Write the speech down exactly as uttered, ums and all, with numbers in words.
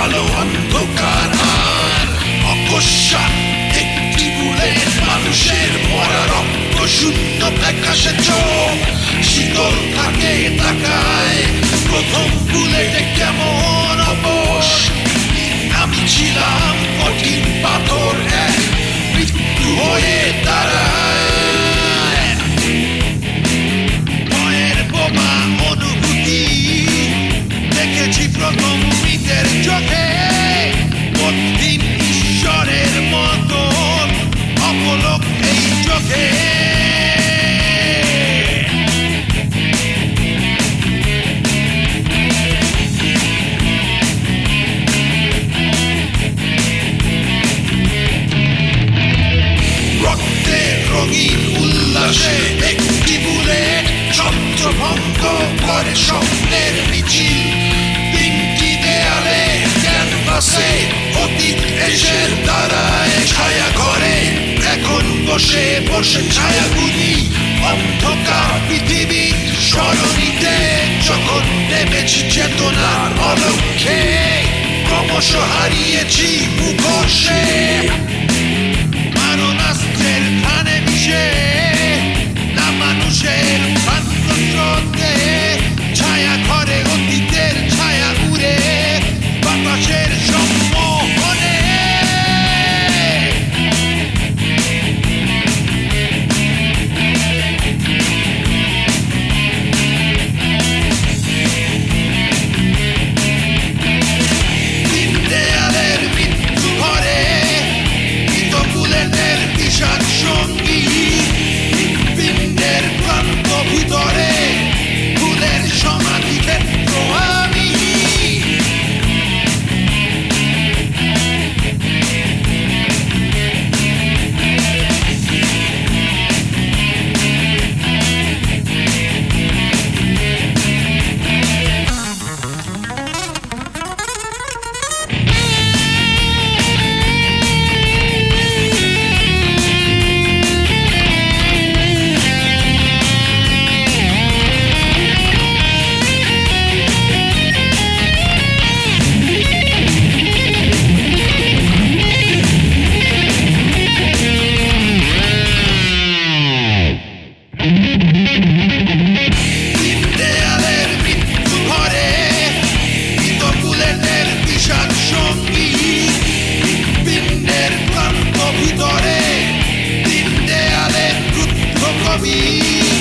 আলো অন্ধকার আর অকস্মাৎ একটি বুলেট মানুষের মরা রক্ত শূন্য ফ্যাকাশে চোখ শীতল থাকে তাকায় প্রথম বুলেটে কেমন অবশ আমি ছিলাম কঠিন পাথর এক মৃত্যু হয়ে দাঁড়ায় ভয়ের বোমা অনুভূতি দেখেছি প্রথম মৃতের চোখে কঠিন ঈশ্বরের মতন অপলক এই চোখে রঙিন উল্লাসে একটি বুলেট ছত্রভঙ্গ করে স্বপ্নের মিছিল তিনটি দেয়ালে ক্যানভাসে অতীত এসে দাঁড়ায় ছায়া ঘরে এখন বসে বসে ছায়াগুলি অন্ধকার পৃথিবীর সরণিতে যখন নেমেছি চেতনার অলক্ষ্যে ক্রমশ হারিয়েছি মুখোশে মারণাস্ত্রের খানে মিশে না মানুষের ভ্রান্ত স্রোতে ছায়া ঘরে অতীতের ছায়া উড়ে বাতাসের সম্মোহনে তিন দেয়ালের মৃত্যু ঘরে মৃত বুলেটের বিষাদ সঙ্গী হৃৎপিণ্ডের ক্লান্ত ভিতরে ফুলের সমাধি ক্ষেত্র আমি তিন দেয়ালের মৃত্যু ঘরে মৃত বুলেটের বিষাদ সঙ্গী হৃৎপিণ্ডের ক্লান্ত ভিতরে তিন দেয়ালের রুদ্ধ কবি